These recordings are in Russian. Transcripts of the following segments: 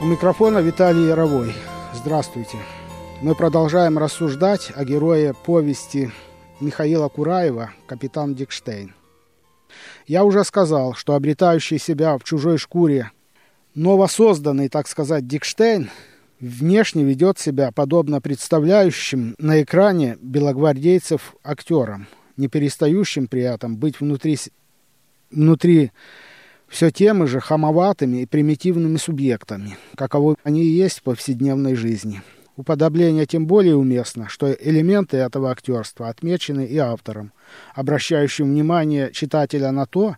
У микрофона Виталий Яровой. Здравствуйте. Мы продолжаем рассуждать о герое повести Михаила Кураева «Капитан Дикштейн». Я уже сказал, что обретающий себя в чужой шкуре новосозданный, так сказать, Дикштейн внешне ведет себя подобно представляющим на экране белогвардейцев актерам, не перестающим при этом быть внутри все теми же хамоватыми и примитивными субъектами, каковы они и есть в повседневной жизни. Уподобление тем более уместно, что элементы этого актерства отмечены и автором, обращающим внимание читателя на то,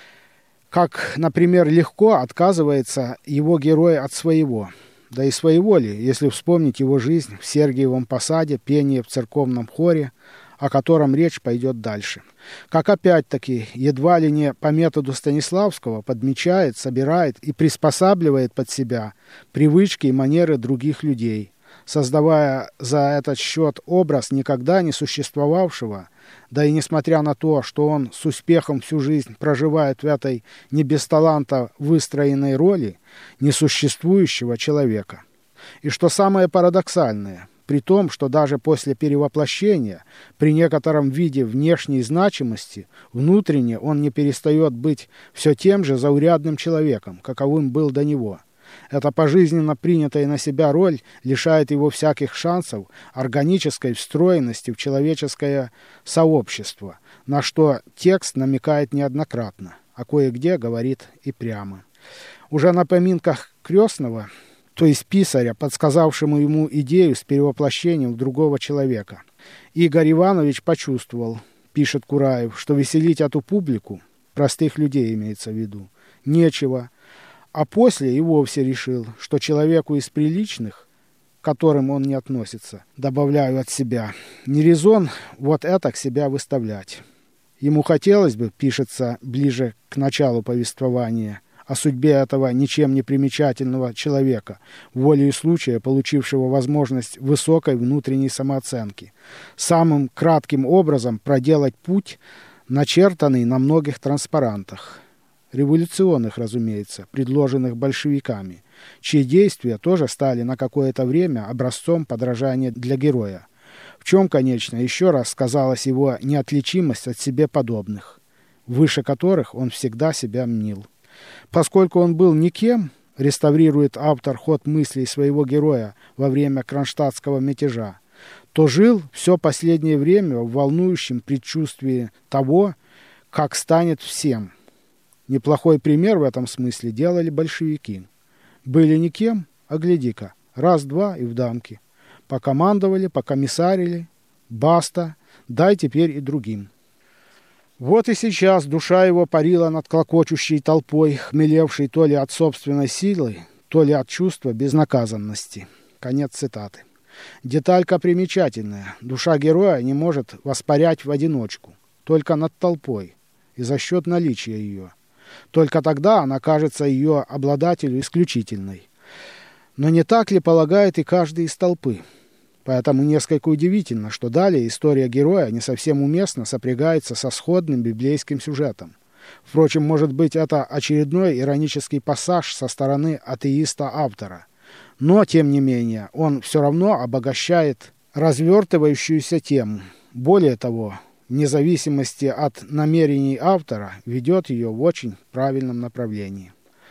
как, например, легко отказывается его герой от своего. Да и своего ли, если вспомнить его жизнь в Сергиевом Посаде, пение в церковном хоре, о котором речь пойдет дальше. Как опять-таки, едва ли не по методу Станиславского, подмечает, собирает и приспосабливает под себя привычки и манеры других людей, создавая за этот счет образ никогда не существовавшего, да и несмотря на то, что он с успехом всю жизнь проживает в этой не без таланта выстроенной роли несуществующего человека. И что самое парадоксальное, при том, что даже после перевоплощения, при некотором виде внешней значимости, внутренне он не перестает быть все тем же заурядным человеком, каковым был до него. Эта пожизненно принятая на себя роль лишает его всяких шансов органической встроенности в человеческое сообщество, на что текст намекает неоднократно, а кое-где говорит и прямо. Уже на поминках крестного, то есть писаря, подсказавшему ему идею с перевоплощением в другого человека, Игорь Иванович почувствовал, пишет Кураев, что веселить эту публику, простых людей имеется в виду, нечего, а после и вовсе решил, что человеку из приличных, к которым он не относится, добавляю от себя, не резон вот это к себя выставлять. Ему хотелось бы, пишется ближе к началу повествования, о судьбе этого ничем не примечательного человека, волею случая получившего возможность высокой внутренней самооценки, самым кратким образом проделать путь, начертанный на многих транспарантах. Революционных, разумеется, предложенных большевиками, чьи действия тоже стали на какое-то время образцом подражания для героя. В чем, конечно, еще раз сказалась его неотличимость от себе подобных, выше которых он всегда себя мнил. Поскольку он был никем, реставрирует автор ход мыслей своего героя во время кронштадтского мятежа, то жил все последнее время в волнующем предчувствии того, как станет всем. Неплохой пример в этом смысле делали большевики. Были никем, а гляди-ка, раз-два и в дамки. Покомандовали, покомиссарили, баста, дай теперь и другим. Вот и сейчас душа его парила над клокочущей толпой, хмелевшей то ли от собственной силы, то ли от чувства безнаказанности. Конец цитаты. Деталька примечательная. Душа героя не может воспарять в одиночку, только над толпой и за счет наличия ее. Только тогда она кажется ее обладателю исключительной. Но не так ли полагает и каждый из толпы? Поэтому несколько удивительно, что далее история героя не совсем уместно сопрягается со сходным библейским сюжетом. Впрочем, может быть, это очередной иронический пассаж со стороны атеиста-автора. Но, тем не менее, он все равно обогащает развертывающуюся тему. Более того, вне зависимости от намерений автора, ведет ее в очень правильном направлении.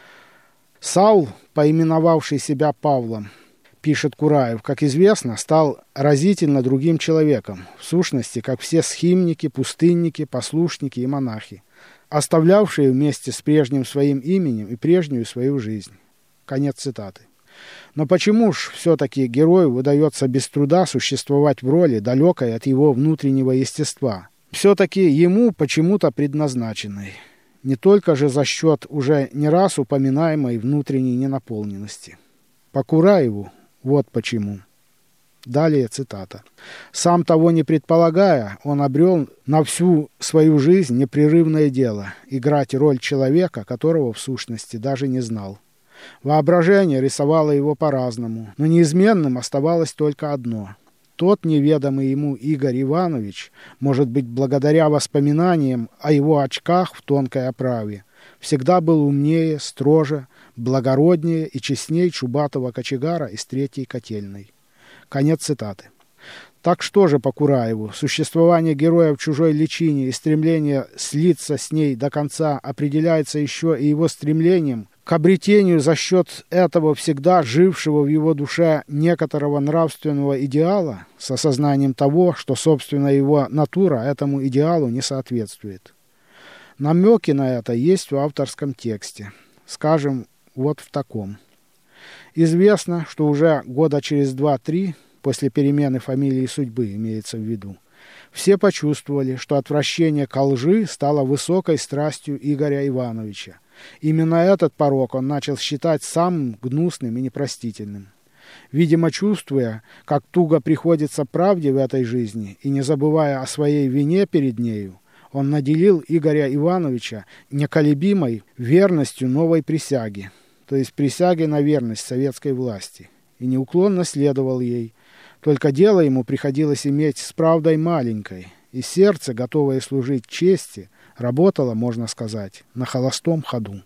Саул, поименовавший себя Павлом, пишет Кураев, как известно, стал разительно другим человеком, в сущности, как все схимники, пустынники, послушники и монахи, оставлявшие вместе с прежним своим именем и прежнюю свою жизнь. Конец цитаты. Но почему ж все-таки герою удается без труда существовать в роли, далекой от его внутреннего естества, все-таки ему почему-то предназначенной, не только же за счет уже не раз упоминаемой внутренней ненаполненности? По Кураеву вот почему. Далее цитата. «Сам того не предполагая, он обрел на всю свою жизнь непрерывное дело – играть роль человека, которого в сущности даже не знал. Воображение рисовало его по-разному, но неизменным оставалось только одно. Тот неведомый ему Игорь Иванович, может быть, благодаря воспоминаниям о его очках в тонкой оправе, всегда был умнее, строже, благороднее и честней чубатого кочегара из Третьей котельной». Конец цитаты. Так что же по Кураеву? Существование героя в чужой личине и стремление слиться с ней до конца определяется еще и его стремлением к обретению за счет этого всегда жившего в его душе некоторого нравственного идеала с осознанием того, что, собственно, его натура этому идеалу не соответствует. Намеки на это есть в авторском тексте. Скажем, вот в таком. Известно, что уже года через 2-3 после перемены фамилии и судьбы, имеется в виду, все почувствовали, что отвращение ко лжи стало высокой страстью Игоря Ивановича. Именно этот порок он начал считать самым гнусным и непростительным. Видимо, чувствуя, как туго приходится правде в этой жизни, и не забывая о своей вине перед нею, он наделил Игоря Ивановича неколебимой верностью новой присяги, то есть присяги на верность советской власти, и неуклонно следовал ей. Только дело ему приходилось иметь с правдой маленькой, и сердце, готовое служить чести, работало, можно сказать, на холостом ходу.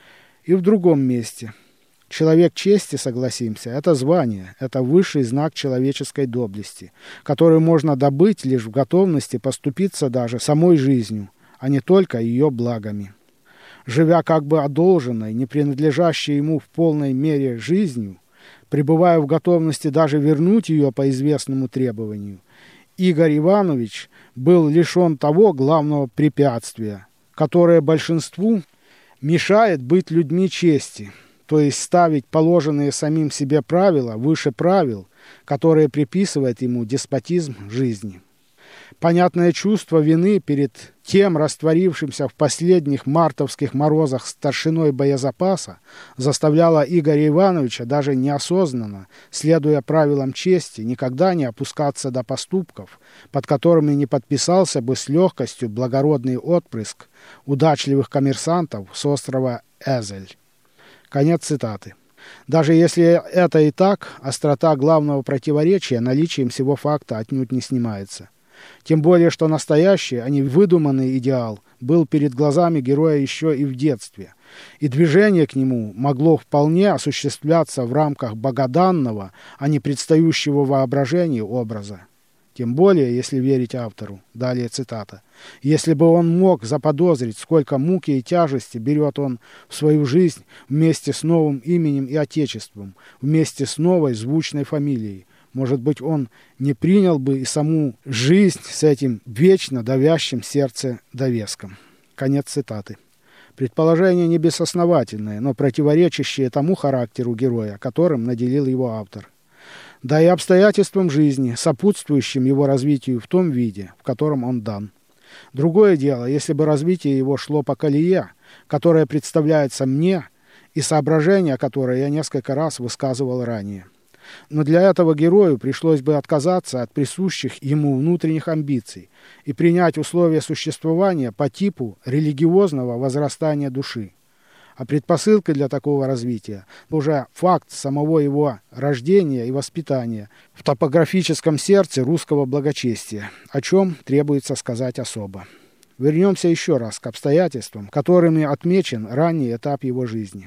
И в другом месте. Человек чести, согласимся, это звание, это высший знак человеческой доблести, который можно добыть лишь в готовности поступиться даже самой жизнью, а не только ее благами. Живя как бы одолженной, не принадлежащей ему в полной мере жизнью, пребывая в готовности даже вернуть ее по известному требованию, Игорь Иванович был лишен того главного препятствия, которое большинству мешает быть людьми чести, то есть ставить положенные самим себе правила выше правил, которые приписывает ему деспотизм жизни. Понятное чувство вины перед тем растворившимся в последних мартовских морозах старшиной боезапаса заставляло Игоря Ивановича даже неосознанно, следуя правилам чести, никогда не опускаться до поступков, под которыми не подписался бы с легкостью благородный отпрыск удачливых коммерсантов с острова Эзель. Конец цитаты. Даже если это и так, острота главного противоречия наличием сего факта отнюдь не снимается. Тем более, что настоящий, а не выдуманный идеал был перед глазами героя еще и в детстве, и движение к нему могло вполне осуществляться в рамках богоданного, а не предстающего воображению образа. Тем более, если верить автору, далее цитата, «если бы он мог заподозрить, сколько муки и тяжести берет он в свою жизнь вместе с новым именем и отечеством, вместе с новой звучной фамилией, может быть, он не принял бы и саму жизнь с этим вечно давящим сердце довеском». Конец цитаты. Предположение не безосновательное, но противоречащее тому характеру героя, которым наделил его автор. Да и обстоятельствам жизни, сопутствующим его развитию в том виде, в котором он дан. Другое дело, если бы развитие его шло по колее, которая представляется мне, и соображения, которые я несколько раз высказывал ранее. Но для этого герою пришлось бы отказаться от присущих ему внутренних амбиций и принять условия существования по типу религиозного возрастания души. А предпосылкой для такого развития уже факт самого его рождения и воспитания в топографическом сердце русского благочестия, о чем требуется сказать особо. Вернемся еще раз к обстоятельствам, которыми отмечен ранний этап его жизни.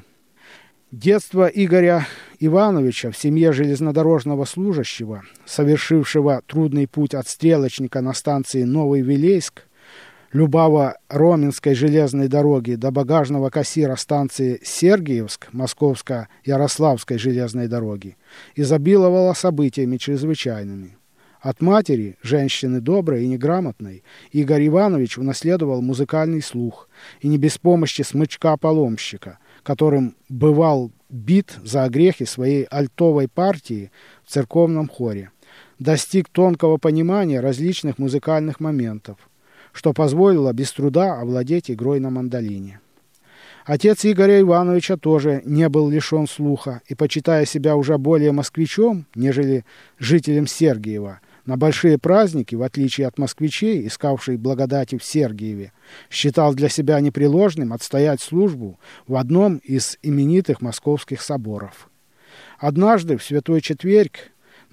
Детство Игоря Ивановича в семье железнодорожного служащего, совершившего трудный путь от стрелочника на станции Новый Вилейск, Любаво-Роменской железной дороги до багажного кассира станции Сергиевск Московско-Ярославской железной дороги, изобиловало событиями чрезвычайными. От матери, женщины доброй и неграмотной, Игорь Иванович унаследовал музыкальный слух, и не без помощи смычка-поломщика, которым бывал бит за огрехи своей альтовой партии в церковном хоре, достиг тонкого понимания различных музыкальных моментов, что позволило без труда овладеть игрой на мандолине. Отец Игоря Ивановича тоже не был лишен слуха и, почитая себя уже более москвичом, нежели жителем Сергиева, на большие праздники, в отличие от москвичей, искавших благодати в Сергиеве, считал для себя непреложным отстоять службу в одном из именитых московских соборов. Однажды, в Святой Четверг,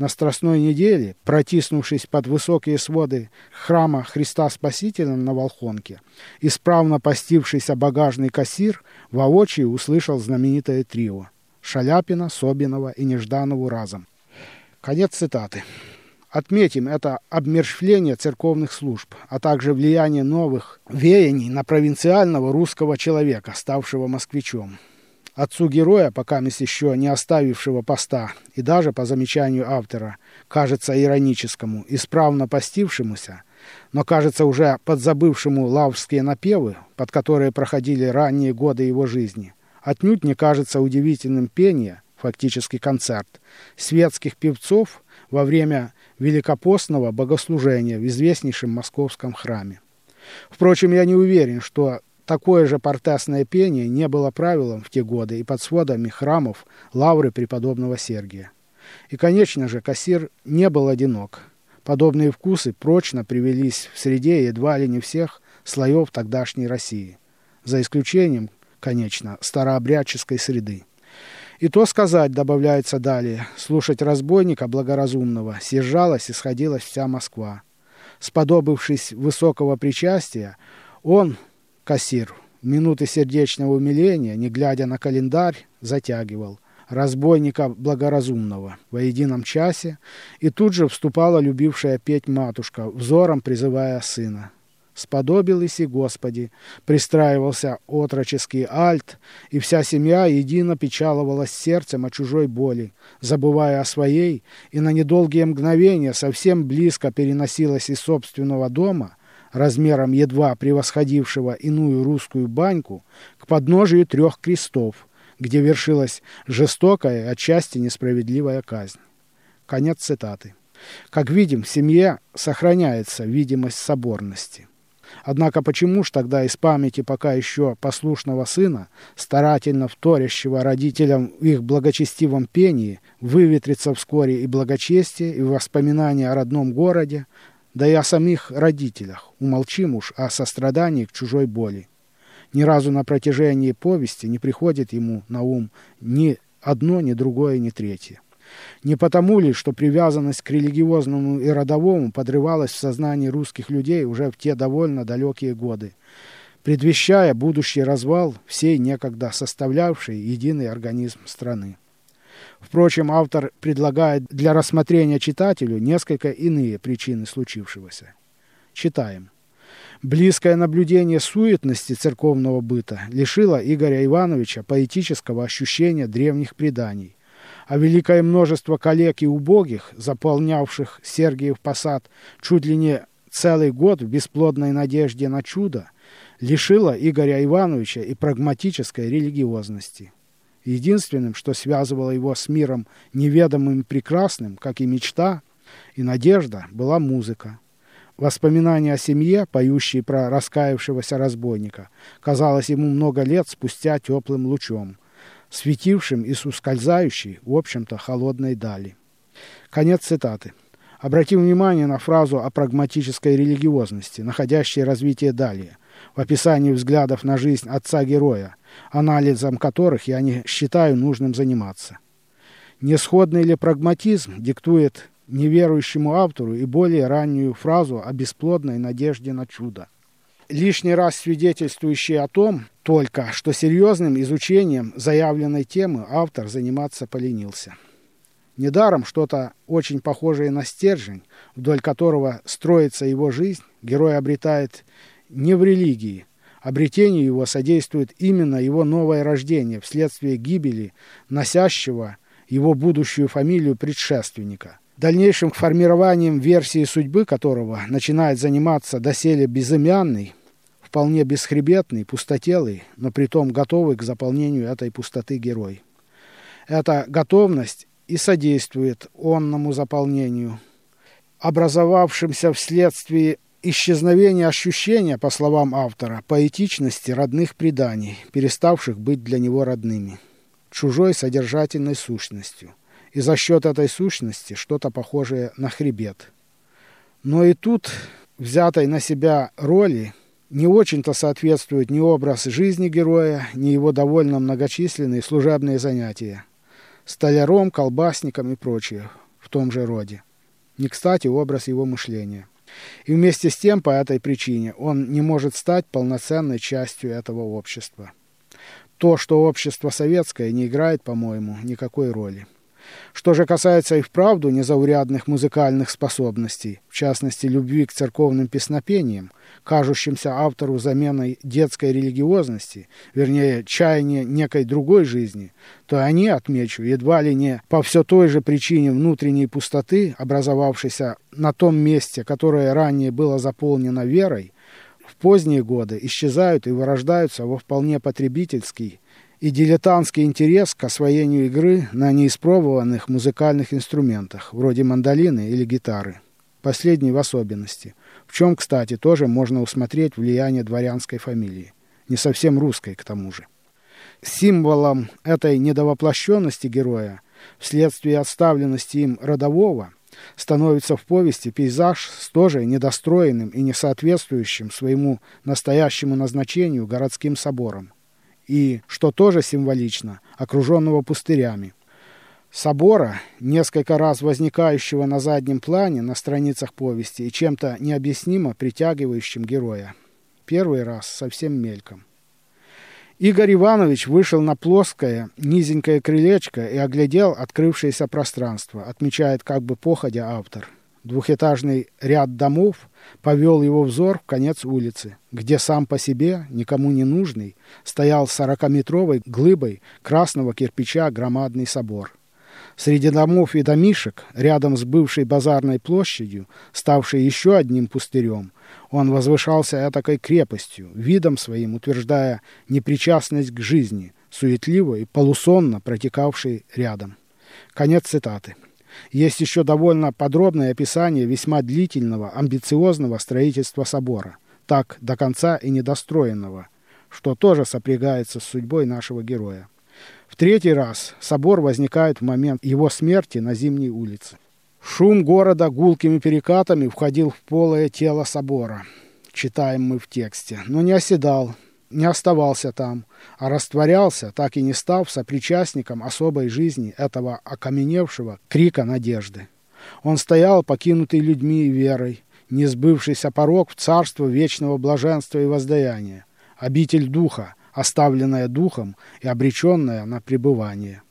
На Страстной неделе, протиснувшись под высокие своды храма Христа Спасителя на Волхонке, исправно постившийся багажный кассир воочию услышал знаменитое трио Шаляпина, Собинова и Нежданову разом. Конец цитаты. Отметим это обмерщвление церковных служб, а также влияние новых веяний на провинциального русского человека, ставшего москвичом. Отцу героя, покамест еще не оставившего поста, и даже, по замечанию автора, кажется ироническому, исправно постившемуся, но, кажется, уже подзабывшему лаврские напевы, под которые проходили ранние годы его жизни, отнюдь не кажется удивительным пение, фактически концерт, светских певцов во время великопостного богослужения в известнейшем московском храме. Впрочем, я не уверен, что такое же портесное пение не было правилом в те годы и под сводами храмов лавры преподобного Сергия. И, конечно же, кассир не был одинок. Подобные вкусы прочно привелись в среде едва ли не всех слоев тогдашней России, за исключением, конечно, старообрядческой среды. И то сказать, добавляется далее, слушать разбойника благоразумного съезжалась и сходилась вся Москва. Сподобившись высокого причастия, он, кассир, в минуты сердечного умиления, не глядя на календарь, затягивал разбойника благоразумного во едином часе, и тут же вступала любившая петь матушка, взором призывая сына. «Сподобились и Господи!» Пристраивался отроческий альт, и вся семья едино печаловалась сердцем о чужой боли, забывая о своей, и на недолгие мгновения совсем близко переносилась из собственного дома, размером едва превосходившего иную русскую баньку, к подножию 3 крестов, где вершилась жестокая и отчасти несправедливая казнь. Конец цитаты. Как видим, в семье сохраняется видимость соборности. Однако почему ж тогда из памяти пока еще послушного сына, старательно вторящего родителям в их благочестивом пении, выветрится вскоре и благочестие, и воспоминания о родном городе, да и о самих родителях, умолчим уж о сострадании к чужой боли. Ни разу на протяжении повести не приходит ему на ум ни одно, ни другое, ни третье. Не потому ли, что привязанность к религиозному и родовому подрывалась в сознании русских людей уже в те довольно далекие годы, предвещая будущий развал всей некогда составлявшей единый организм страны. Впрочем, автор предлагает для рассмотрения читателю несколько иные причины случившегося. Читаем. Близкое наблюдение суетности церковного быта лишило Игоря Ивановича поэтического ощущения древних преданий, а великое множество коллег и убогих, заполнявших Сергиев Посад чуть ли не целый год в бесплодной надежде на чудо, лишило Игоря Ивановича и прагматической религиозности. Единственным, что связывало его с миром неведомым и прекрасным, как и мечта, и надежда, была музыка. Воспоминания о семье, поющие про раскаявшегося разбойника, казалось ему много лет спустя теплым лучом, светившим из ускользающей, в общем-то, холодной дали. Конец цитаты. Обратим внимание на фразу о прагматической религиозности, находящей развитие далее, в описании взглядов на жизнь отца-героя, анализом которых я не считаю нужным заниматься. Несходный ли прагматизм диктует неверующему автору и более раннюю фразу о бесплодной надежде на чудо, лишний раз свидетельствующий о том только, что серьезным изучением заявленной темы автор заниматься поленился. Недаром что-то очень похожее на стержень, вдоль которого строится его жизнь, герой обретает не в религии. Обретению его содействует именно его новое рождение вследствие гибели носящего его будущую фамилию предшественника, дальнейшим формированием версии судьбы которого начинает заниматься доселе безымянный, вполне бесхребетный, пустотелый, но притом готовый к заполнению этой пустоты герой. Эта готовность и содействует онному заполнению, образовавшимся вследствие исчезновения ощущения, по словам автора, поэтичности родных преданий, переставших быть для него родными, чужой содержательной сущностью, и за счет этой сущности что-то похожее на хребет. Но и тут, взятой на себя роли, не очень-то соответствует ни образ жизни героя, ни его довольно многочисленные служебные занятия. Столяром, колбасником и прочее. в том же роде. Не кстати образ его мышления. И вместе с тем, по этой причине, он не может стать полноценной частью этого общества. То, что общество советское, не играет, по-моему, никакой роли. Что же касается и вправду незаурядных музыкальных способностей, в частности, любви к церковным песнопениям, кажущимся автору заменой детской религиозности, вернее, чаяния некой другой жизни, то они, отмечу, едва ли не по все той же причине внутренней пустоты, образовавшейся на том месте, которое ранее было заполнено верой, в поздние годы исчезают и вырождаются во вполне потребительский и дилетантский интерес к освоению игры на неиспробованных музыкальных инструментах, вроде мандолины или гитары. Последней в особенности, в чем, кстати, тоже можно усмотреть влияние дворянской фамилии, не совсем русской к тому же. Символом этой недовоплощенности героя, вследствие отставленности им родового, становится в повести пейзаж с тоже недостроенным и несоответствующим своему настоящему назначению городским собором. И, что тоже символично, окруженного пустырями. Собора, несколько раз возникающего на заднем плане на страницах повести и чем-то необъяснимо притягивающим героя. Первый раз совсем мельком. Игорь Иванович вышел на плоское, низенькое крылечко и оглядел открывшееся пространство, отмечает как бы походя автор. Двухэтажный ряд домов повел его взор в конец улицы, где сам по себе, никому не нужный, стоял 40-метровой глыбой красного кирпича громадный собор. Среди домов и домишек, рядом с бывшей базарной площадью, ставшей еще одним пустырем, он возвышался этакой крепостью, видом своим утверждая непричастность к жизни, суетливо и полусонно протекавшей рядом. Конец цитаты. Есть еще довольно подробное описание весьма длительного, амбициозного строительства собора, так до конца и недостроенного, что тоже сопрягается с судьбой нашего героя. В третий раз собор возникает в момент его смерти на Зимней улице. Шум города гулкими перекатами входил в полое тело собора, читаем мы в тексте, но не оседал, не оставался там, а растворялся, так и не став сопричастником особой жизни этого окаменевшего крика надежды. Он стоял, покинутый людьми и верой, несбывшийся порог в царство вечного блаженства и воздаяния, обитель духа, оставленная духом и обреченная на пребывание.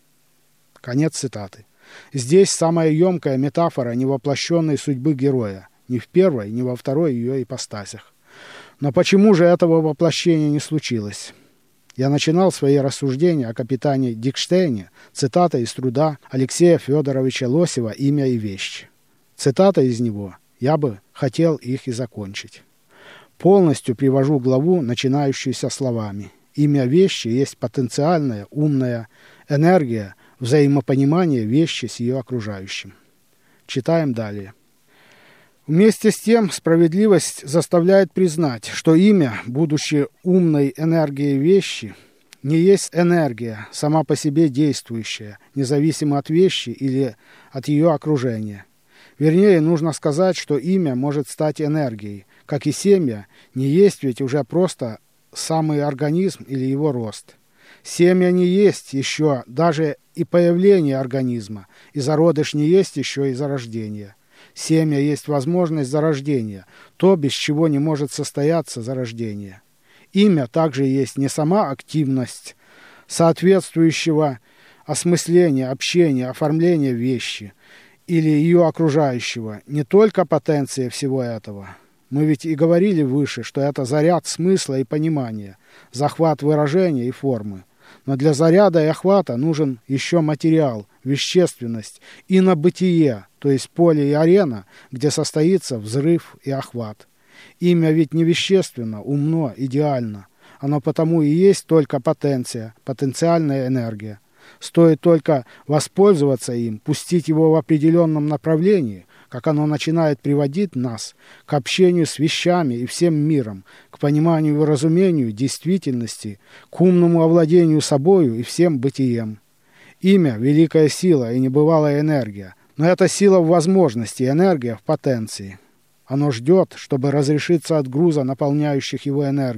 Конец цитаты. Здесь самая емкая метафора невоплощенной судьбы героя, ни в первой, ни во второй ее ипостасях. Но почему же этого воплощения не случилось? Я начинал свои рассуждения о капитане Дикштейне цитатой из труда Алексея Федоровича Лосева «Имя и вещи». Цитата из него, я бы хотел их и закончить. Полностью привожу главу, начинающуюся словами: «Имя вещи есть потенциальная, умная энергия взаимопонимания вещи с ее окружающим». Читаем далее. Вместе с тем справедливость заставляет признать, что имя, будучи умной энергией вещи, не есть энергия, сама по себе действующая, независимо от вещи или от ее окружения. Вернее, нужно сказать, что имя может стать энергией, как и семя не есть ведь уже просто самый организм или его рост. Семя не есть еще даже и появление организма, и зародыш не есть еще и зарождение. Семя есть возможность зарождения, то, без чего не может состояться зарождение. Имя также есть не сама активность соответствующего осмысления, общения, оформления вещи или ее окружающего, не только потенция всего этого. Мы ведь и говорили выше, что это заряд смысла и понимания, захват выражения и формы. Но для заряда и охвата нужен еще материал, вещественность, инобытие, то есть поле и арена, где состоится взрыв и охват. Имя ведь не вещественно, умно, идеально. Оно потому и есть только потенция, потенциальная энергия. Стоит только воспользоваться им, пустить его в определенном направлении, как оно начинает приводить нас к общению с вещами и всем миром, к пониманию и разумению действительности, к умному овладению собою и всем бытием. Имя – великая сила и небывалая энергия, но это сила в возможности, энергия в потенции. Оно ждет, чтобы разрешиться от груза наполняющих его энергий,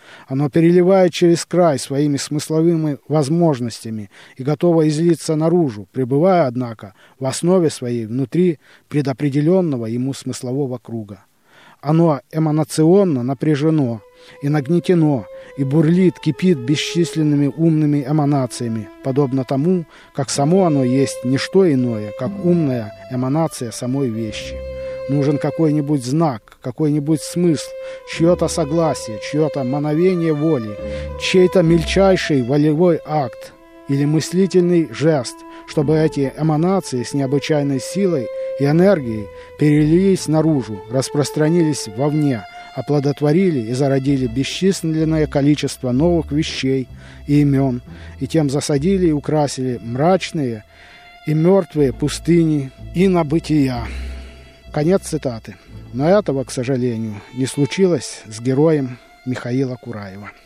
Оно переливает через край своими смысловыми возможностями и готово излиться наружу, пребывая, однако, в основе своей внутри предопределенного ему смыслового круга. Оно эманационно напряжено и нагнетено, и бурлит, кипит бесчисленными умными эманациями, подобно тому, как само оно есть не что иное, как умная эманация самой вещи. Нужен какой-нибудь знак, какой-нибудь смысл, чье-то согласие, чье-то мановение воли, чей-то мельчайший волевой акт или мыслительный жест, чтобы эти эманации с необычайной силой и энергией перелились наружу, распространились вовне, оплодотворили и зародили бесчисленное количество новых вещей и имен, и тем засадили и украсили мрачные и мертвые пустыни и набытия. Конец цитаты. Но этого, к сожалению, не случилось с героем Михаила Кураева.